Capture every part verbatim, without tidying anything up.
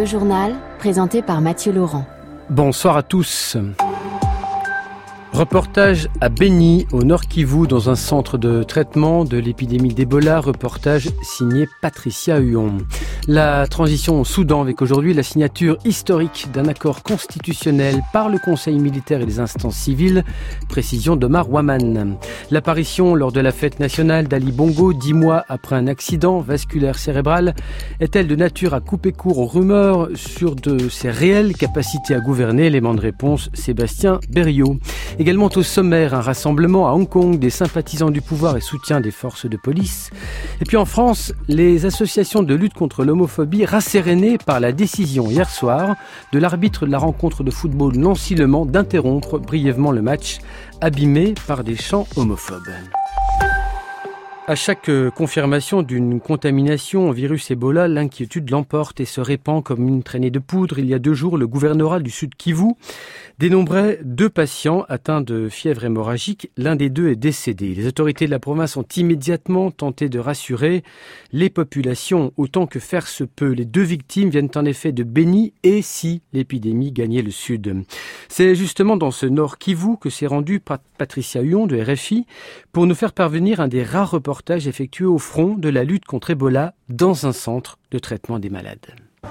Le journal, présenté par Mathieu Laurent. Bonsoir à tous. Reportage à Beni, au Nord Kivu, dans un centre de traitement de l'épidémie d'Ebola. Reportage signé Patricia Huon. La transition au Soudan, avec aujourd'hui la signature historique d'un accord constitutionnel par le Conseil militaire et les instances civiles. Précision d'Omar Ouaman. L'apparition lors de la fête nationale d'Ali Bongo, dix mois après un accident vasculaire cérébral, est-elle de nature à couper court aux rumeurs sur de ses réelles capacités à gouverner? Élément de réponse, Sébastien Berriot. Également au sommaire, un rassemblement à Hong Kong des sympathisants du pouvoir et soutien des forces de police. Et puis en France, les associations de lutte contre l'homophobie rassérénées par la décision hier soir de l'arbitre de la rencontre de football Nancy-Le Mans d'interrompre brièvement le match abîmé par des chants homophobes. À chaque confirmation d'une contamination au virus Ebola, l'inquiétude l'emporte et se répand comme une traînée de poudre. Il y a deux jours, le gouvernorat du Sud Kivu dénombrait deux patients atteints de fièvre hémorragique. L'un des deux est décédé. Les autorités de la province ont immédiatement tenté de rassurer les populations autant que faire se peut. Les deux victimes viennent en effet de Beni et si l'épidémie gagnait le Sud. C'est justement dans ce Nord Kivu que s'est rendue Patricia Huon de R F I pour nous faire parvenir un des rares reportages effectué au front de la lutte contre Ebola dans un centre de traitement des malades.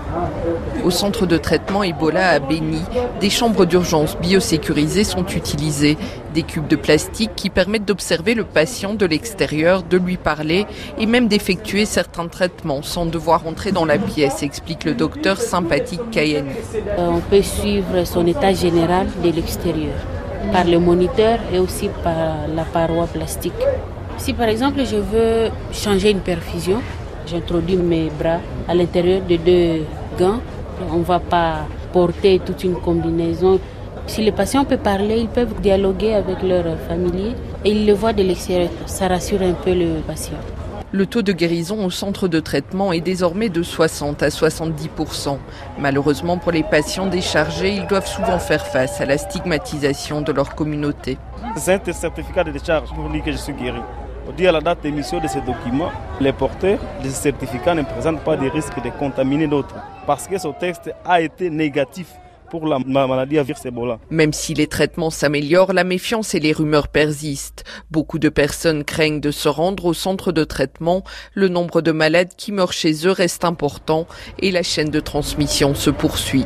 Au centre de traitement Ebola à Beni, des chambres d'urgence biosécurisées sont utilisées. Des cubes de plastique qui permettent d'observer le patient de l'extérieur, de lui parler et même d'effectuer certains traitements sans devoir entrer dans la pièce, explique le docteur Sympathique Kayani. On peut suivre son état général de l'extérieur par le moniteur et aussi par la paroi plastique. Si par exemple je veux changer une perfusion, j'introduis mes bras à l'intérieur de deux gants. On ne va pas porter toute une combinaison. Si les patients peuvent parler, ils peuvent dialoguer avec leurs familiers et ils le voient de l'extérieur. Ça rassure un peu le patient. Le taux de guérison au centre de traitement est désormais de soixante à soixante-dix pour cent. Malheureusement pour les patients déchargés, ils doivent souvent faire face à la stigmatisation de leur communauté. C'est un certificat de décharge pour dire que je suis guéri. On dit à la date d'émission de ces documents, les porteurs de ce certificat ne présentent pas de risque de contaminer d'autres parce que ce texte a été négatif pour la maladie à virus Ebola. Même si les traitements s'améliorent, la méfiance et les rumeurs persistent. Beaucoup de personnes craignent de se rendre au centre de traitement. Le nombre de malades qui meurent chez eux reste important et la chaîne de transmission se poursuit.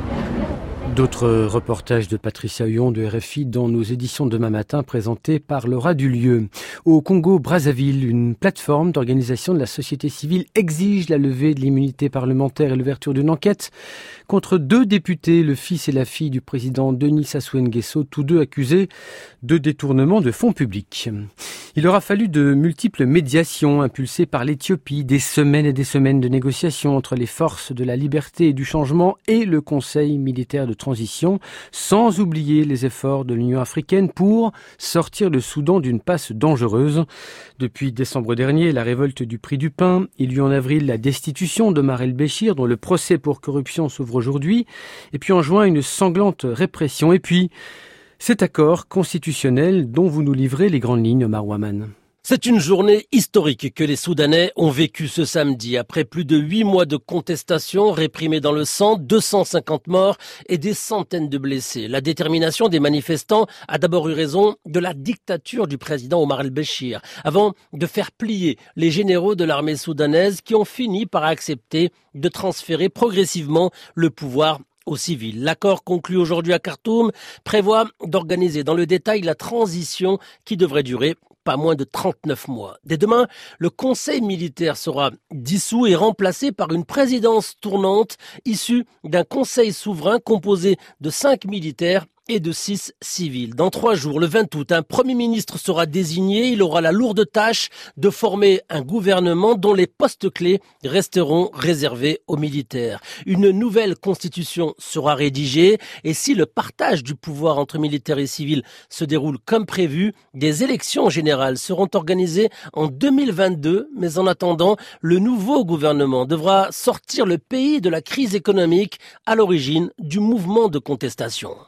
D'autres reportages de Patricia Huon de R F I dans nos éditions demain matin présentées par Laura Dulieu. Au Congo-Brazzaville, une plateforme d'organisation de la société civile exige la levée de l'immunité parlementaire et l'ouverture d'une enquête contre deux députés, le fils et la fille du président Denis Sassou Nguesso, tous deux accusés de détournement de fonds publics. Il aura fallu de multiples médiations impulsées par l'Éthiopie, des semaines et des semaines de négociations entre les forces de la liberté et du changement et le Conseil militaire de transition, sans oublier les efforts de l'Union africaine pour sortir le Soudan d'une passe dangereuse. Depuis décembre dernier, la révolte du prix du pain, il y eut en avril la destitution d'Omar el-Béchir, dont le procès pour corruption s'ouvre aujourd'hui, et puis en juin, une sanglante répression, et puis cet accord constitutionnel dont vous nous livrez les grandes lignes, Omar Ouaman. C'est une journée historique que les Soudanais ont vécue ce samedi. Après plus de huit mois de contestation réprimée dans le sang, deux cent cinquante morts et des centaines de blessés. La détermination des manifestants a d'abord eu raison de la dictature du président Omar el-Béchir, avant de faire plier les généraux de l'armée soudanaise qui ont fini par accepter de transférer progressivement le pouvoir aux civils. L'accord conclu aujourd'hui à Khartoum prévoit d'organiser dans le détail la transition qui devrait durer pas moins de trente-neuf mois. Dès demain, le Conseil militaire sera dissous et remplacé par une présidence tournante issue d'un Conseil souverain composé de cinq militaires et de six civils. Dans trois jours, le vingt août, un Premier ministre sera désigné. Il aura la lourde tâche de former un gouvernement dont les postes clés resteront réservés aux militaires. Une nouvelle constitution sera rédigée et si le partage du pouvoir entre militaires et civils se déroule comme prévu, des élections générales seront organisées en deux mille vingt-deux. Mais en attendant, le nouveau gouvernement devra sortir le pays de la crise économique à l'origine du mouvement de contestation. À Paris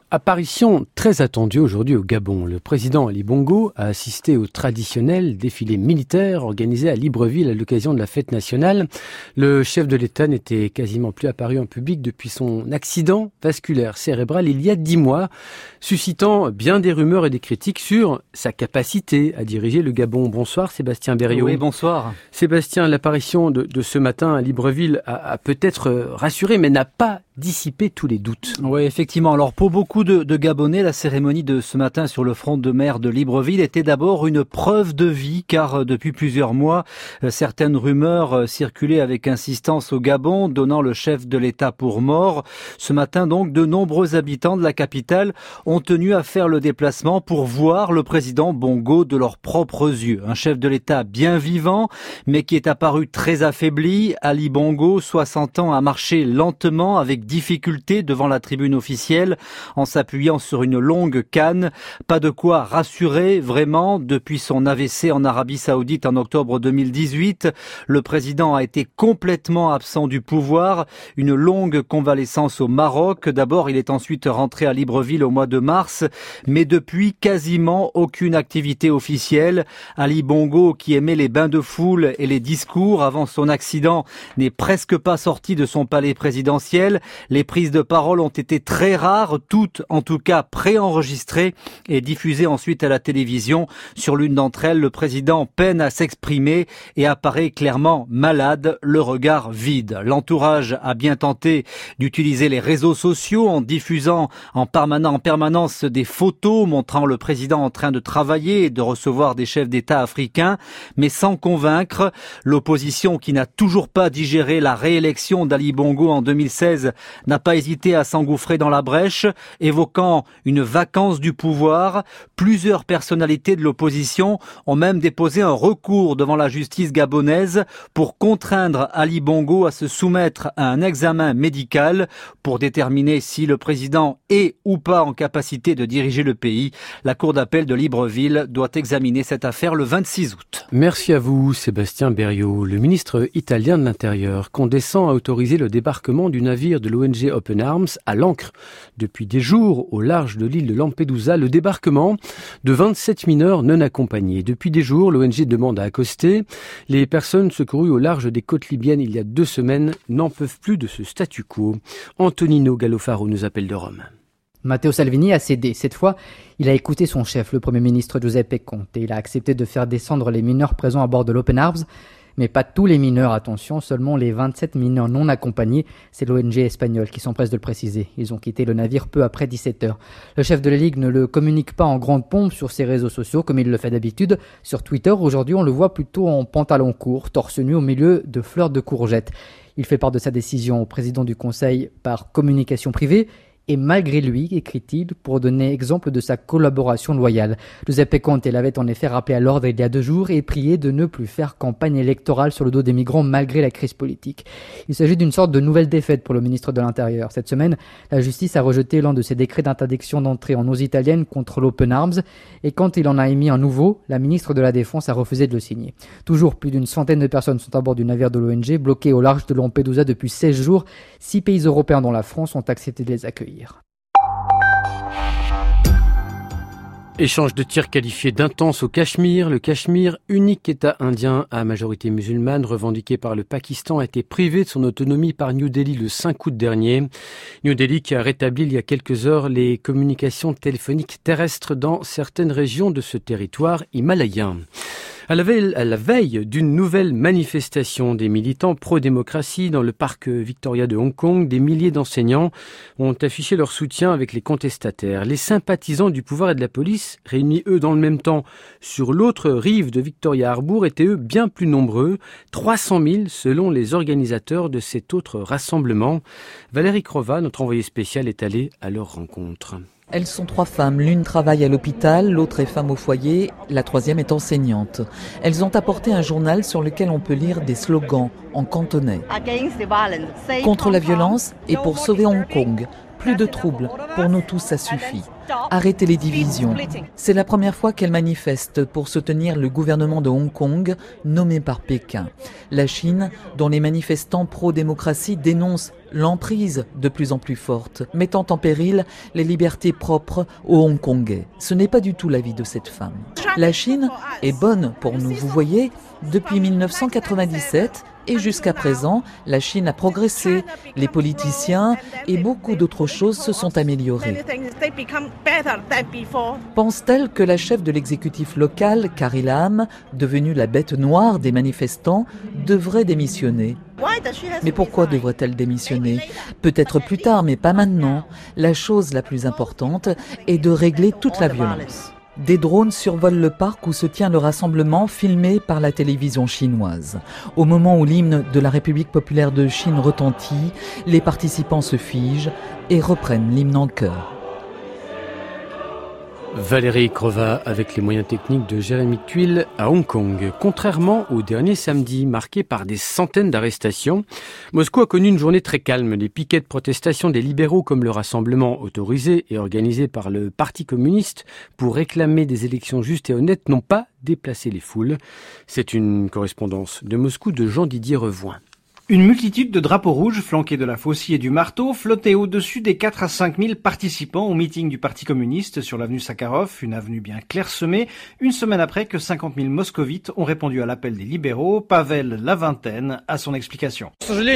apparition très attendue aujourd'hui au Gabon. Le président Ali Bongo a assisté au traditionnel défilé militaire organisé à Libreville à l'occasion de la fête nationale. Le chef de l'État n'était quasiment plus apparu en public depuis son accident vasculaire cérébral il y a dix mois, suscitant bien des rumeurs et des critiques sur sa capacité à diriger le Gabon. Bonsoir Sébastien Berriot. Oui, bonsoir. Sébastien, l'apparition de, de ce matin à Libreville a, a peut-être rassuré, mais n'a pas dissipé tous les doutes. Oui, effectivement. Alors pour beaucoup de, de Gabonais, la cérémonie de ce matin sur le front de mer de Libreville était d'abord une preuve de vie, car depuis plusieurs mois, certaines rumeurs circulaient avec insistance au Gabon, donnant le chef de l'État pour mort. Ce matin donc, de nombreux habitants de la capitale ont tenu à faire le déplacement pour voir le président Bongo de leurs propres yeux. Un chef de l'État bien vivant, mais qui est apparu très affaibli. Ali Bongo, soixante ans, a marché lentement avec difficulté devant la tribune officielle en s'appuyant sur une longue canne. Pas de quoi rassurer vraiment. Depuis son A V C en Arabie Saoudite en octobre deux mille dix-huit, le président a été complètement absent du pouvoir. Une longue convalescence au Maroc. D'abord, il est ensuite rentré à Libreville au mois de mars, mais depuis quasiment aucune activité officielle. Ali Bongo, qui aimait les bains de foule et les discours avant son accident, n'est presque pas sorti de son palais présidentiel. Les prises de parole ont été très rares, toutes en tout cas préenregistrées et diffusées ensuite à la télévision. Sur l'une d'entre elles, le président peine à s'exprimer et apparaît clairement malade, le regard vide. L'entourage a bien tenté d'utiliser les réseaux sociaux en diffusant en permanence, en permanence des photos montrant le président en train de travailler et de recevoir des chefs d'État africains, mais sans convaincre. L'opposition, qui n'a toujours pas digéré la réélection d'Ali Bongo en deux mille seize, n'a pas hésité à s'engouffrer dans la brèche, évoquant une vacance du pouvoir. Plusieurs personnalités de l'opposition ont même déposé un recours devant la justice gabonaise pour contraindre Ali Bongo à se soumettre à un examen médical pour déterminer si le président est ou pas en capacité de diriger le pays. La cour d'appel de Libreville doit examiner cette affaire le vingt-six août. Merci à vous Sébastien Berriot. Le ministre italien de l'Intérieur condescend à autoriser le débarquement du navire de l'O N G Open Arms à l'ancre depuis des jours au large de l'île de Lampedusa. Le débarquement de vingt-sept mineurs non accompagnés. Depuis des jours, l'O N G demande à accoster. Les personnes secourues au large des côtes libyennes il y a deux semaines n'en peuvent plus de ce statu quo. Antonino Gallofaro nous appelle de Rome. Matteo Salvini a cédé. Cette fois, il a écouté son chef, le Premier ministre Giuseppe Conte, et il a accepté de faire descendre les mineurs présents à bord de l'Open Arms. Mais pas tous les mineurs, attention, seulement les vingt-sept mineurs non accompagnés. C'est l'O N G espagnol qui s'empresse de le préciser. Ils ont quitté le navire peu après dix-sept heures. Le chef de la Ligue ne le communique pas en grande pompe sur ses réseaux sociaux comme il le fait d'habitude. Sur Twitter, aujourd'hui, on le voit plutôt en pantalon court, torse nu au milieu de fleurs de courgettes. Il fait part de sa décision au président du Conseil par communication privée. Et malgré lui, écrit-il, pour donner exemple de sa collaboration loyale. Giuseppe Conte l'avait en effet rappelé à l'ordre il y a deux jours et prié de ne plus faire campagne électorale sur le dos des migrants malgré la crise politique. Il s'agit d'une sorte de nouvelle défaite pour le ministre de l'Intérieur. Cette semaine, la justice a rejeté l'un de ses décrets d'interdiction d'entrée en eaux italiennes contre l'Open Arms et quand il en a émis un nouveau, la ministre de la Défense a refusé de le signer. Toujours plus d'une centaine de personnes sont à bord du navire de l'O N G, bloquées au large de Lampedusa depuis seize jours. Six pays européens dont la France ont accepté de les accueillir. Échange de tirs qualifiés d'intense au Cachemire. Le Cachemire, unique État indien à majorité musulmane revendiqué par le Pakistan, a été privé de son autonomie par New Delhi le cinq août dernier. New Delhi qui a rétabli il y a quelques heures les communications téléphoniques terrestres dans certaines régions de ce territoire himalayen. À la veille, à la veille d'une nouvelle manifestation des militants pro-démocratie dans le parc Victoria de Hong Kong, des milliers d'enseignants ont affiché leur soutien avec les contestataires. Les sympathisants du pouvoir et de la police, réunis eux dans le même temps sur l'autre rive de Victoria Harbour, étaient eux bien plus nombreux, trois cent mille selon les organisateurs de cet autre rassemblement. Valérie Crova, notre envoyée spéciale, est allée à leur rencontre. Elles sont trois femmes, l'une travaille à l'hôpital, l'autre est femme au foyer, la troisième est enseignante. Elles ont apporté un journal sur lequel on peut lire des slogans en cantonais. Contre la violence et pour sauver Hong Kong. Plus de troubles, pour nous tous ça suffit. Arrêtez les divisions. C'est la première fois qu'elles manifestent pour soutenir le gouvernement de Hong Kong, nommé par Pékin. La Chine, dont les manifestants pro-démocratie dénoncent l'emprise de plus en plus forte, mettant en péril les libertés propres aux Hongkongais. Ce n'est pas du tout l'avis de cette femme. La Chine est bonne pour nous, vous voyez, depuis mille neuf cent quatre-vingt-dix-sept, et jusqu'à présent, la Chine a progressé. Les politiciens et beaucoup d'autres choses se sont améliorées. Pense-t-elle que la chef de l'exécutif local, Carrie Lam, devenue la bête noire des manifestants, devrait démissionner ? Mais pourquoi devrait-elle démissionner ? Peut-être plus tard, mais pas maintenant. La chose la plus importante est de régler toute la violence. Des drones survolent le parc où se tient le rassemblement filmé par la télévision chinoise. Au moment où l'hymne de la République populaire de Chine retentit, les participants se figent et reprennent l'hymne en chœur. Valérie Crova avec les moyens techniques de Jérémy Tuile à Hong Kong. Contrairement au dernier samedi, marqué par des centaines d'arrestations, Moscou a connu une journée très calme. Les piquets de protestation des libéraux, comme le rassemblement autorisé et organisé par le Parti communiste pour réclamer des élections justes et honnêtes, n'ont pas déplacé les foules. C'est une correspondance de Moscou de Jean-Didier Revoin. Une multitude de drapeaux rouges flanqués de la faucille et du marteau flottait au-dessus des quatre à cinq mille participants au meeting du Parti communiste sur l'avenue Sakharov, une avenue bien clairsemée, une semaine après que cinquante mille moscovites ont répondu à l'appel des libéraux. Pavel La Vingtaine a son explication.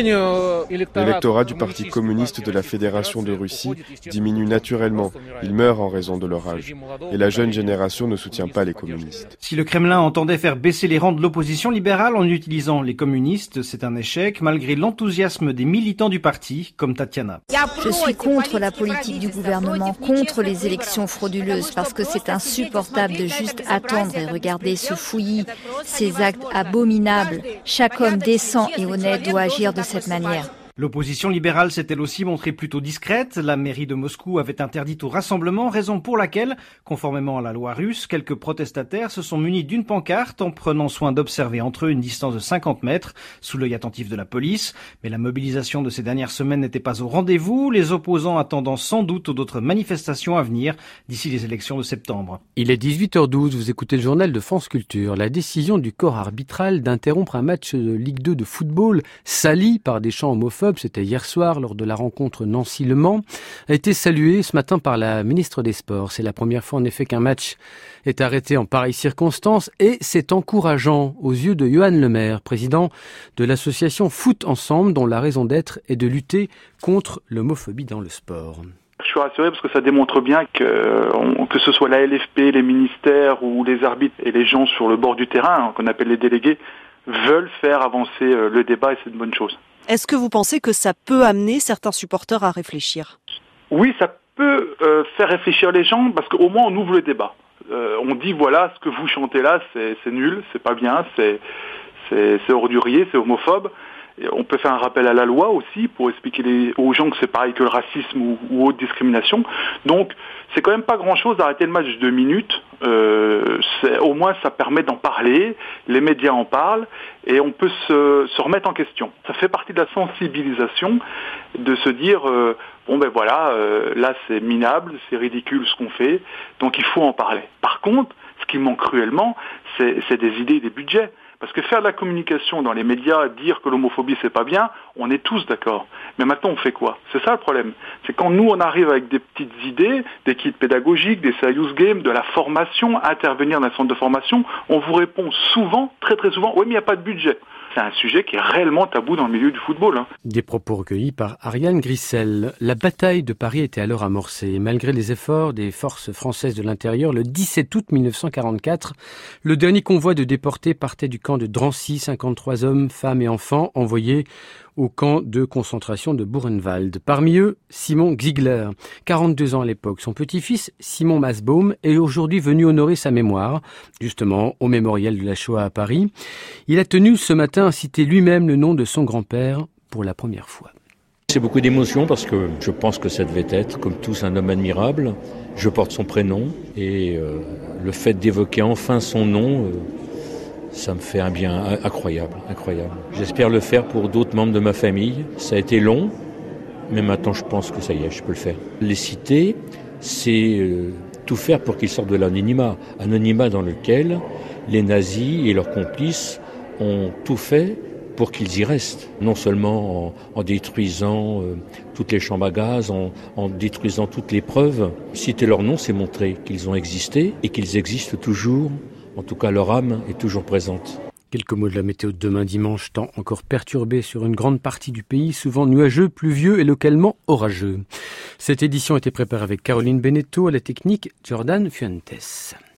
L'électorat du Parti communiste de la Fédération de Russie diminue naturellement. Il meurt en raison de leur âge. Et la jeune génération ne soutient pas les communistes. Si le Kremlin entendait faire baisser les rangs de l'opposition libérale en utilisant les communistes, c'est un échec, malgré l'enthousiasme des militants du parti, comme Tatiana. Je suis contre la politique du gouvernement, contre les élections frauduleuses, parce que c'est insupportable de juste attendre et regarder ce fouillis, ces actes abominables. Chaque homme décent et honnête doit agir de cette manière. L'opposition libérale s'est elle aussi montrée plutôt discrète. La mairie de Moscou avait interdit tout rassemblement, raison pour laquelle, conformément à la loi russe, quelques protestataires se sont munis d'une pancarte en prenant soin d'observer entre eux une distance de cinquante mètres, sous l'œil attentif de la police. Mais la mobilisation de ces dernières semaines n'était pas au rendez-vous, les opposants attendant sans doute d'autres manifestations à venir d'ici les élections de septembre. Il est dix-huit heures douze, vous écoutez le journal de France Culture. La décision du corps arbitral d'interrompre un match de Ligue deux de football sali par des chants homophobes, c'était hier soir lors de la rencontre Nancy-Le Mans, a été saluée ce matin par la ministre des Sports. C'est la première fois en effet qu'un match est arrêté en pareilles circonstances et c'est encourageant aux yeux de Johan Lemaire, président de l'association Foot Ensemble, dont la raison d'être est de lutter contre l'homophobie dans le sport. Je suis rassuré parce que ça démontre bien que, que ce soit la L F P, les ministères ou les arbitres et les gens sur le bord du terrain, qu'on appelle les délégués, veulent faire avancer le débat et c'est une bonne chose. Est-ce que vous pensez que ça peut amener certains supporters à réfléchir ? Oui, ça peut euh, faire réfléchir les gens parce qu'au moins on ouvre le débat. Euh, on dit voilà, ce que vous chantez là, c'est, c'est nul, c'est pas bien, c'est, c'est, c'est ordurier, c'est homophobe. Et on peut faire un rappel à la loi aussi pour expliquer les, aux gens que c'est pareil que le racisme ou, ou autre discrimination. Donc c'est quand même pas grand-chose d'arrêter le match de deux minutes. Euh, c'est, au moins ça permet d'en parler, les médias en parlent et on peut se, se remettre en question. Ça fait partie de la sensibilisation de se dire euh, bon ben voilà, euh, là c'est minable, c'est ridicule ce qu'on fait, donc il faut en parler. Par contre, ce qui manque cruellement, c'est, c'est des idées et des budgets. Parce que faire de la communication dans les médias, dire que l'homophobie c'est pas bien, on est tous d'accord. Mais maintenant on fait quoi ? C'est ça le problème. C'est quand nous on arrive avec des petites idées, des kits pédagogiques, des serious games, de la formation, intervenir dans un centre de formation, on vous répond souvent, très très souvent, oui mais il n'y a pas de budget. C'est un sujet qui est réellement tabou dans le milieu du football. Hein. Des propos recueillis par Ariane Grissel. La bataille de Paris était alors amorcée. Malgré les efforts des forces françaises de l'intérieur, le dix-sept août mille neuf cent quarante-quatre, le dernier convoi de déportés partait du camp de Drancy, cinquante-trois hommes, femmes et enfants envoyés au camp de concentration de Buchenwald. Parmi eux, Simon Ziegler, quarante-deux ans à l'époque. Son petit-fils, Simon Masbaum, est aujourd'hui venu honorer sa mémoire, justement au mémorial de la Shoah à Paris. Il a tenu ce matin à citer lui-même le nom de son grand-père pour la première fois. C'est beaucoup d'émotion parce que je pense que ça devait être, comme tous, un homme admirable. Je porte son prénom et euh, le fait d'évoquer enfin son nom... Euh, ça me fait un bien incroyable, incroyable. J'espère le faire pour d'autres membres de ma famille. Ça a été long, mais maintenant je pense que ça y est, je peux le faire. Les citer, c'est euh, tout faire pour qu'ils sortent de l'anonymat. Anonymat dans lequel les nazis et leurs complices ont tout fait pour qu'ils y restent, non seulement en, en détruisant euh, toutes les chambres à gaz, en, en détruisant toutes les preuves. Citer leur nom, c'est montrer qu'ils ont existé et qu'ils existent toujours. En tout cas, leur âme est toujours présente. Quelques mots de la météo de demain dimanche, temps encore perturbé sur une grande partie du pays, souvent nuageux, pluvieux et localement orageux. Cette édition a été préparée avec Caroline Beneteau, à la technique Jordan Fuentes.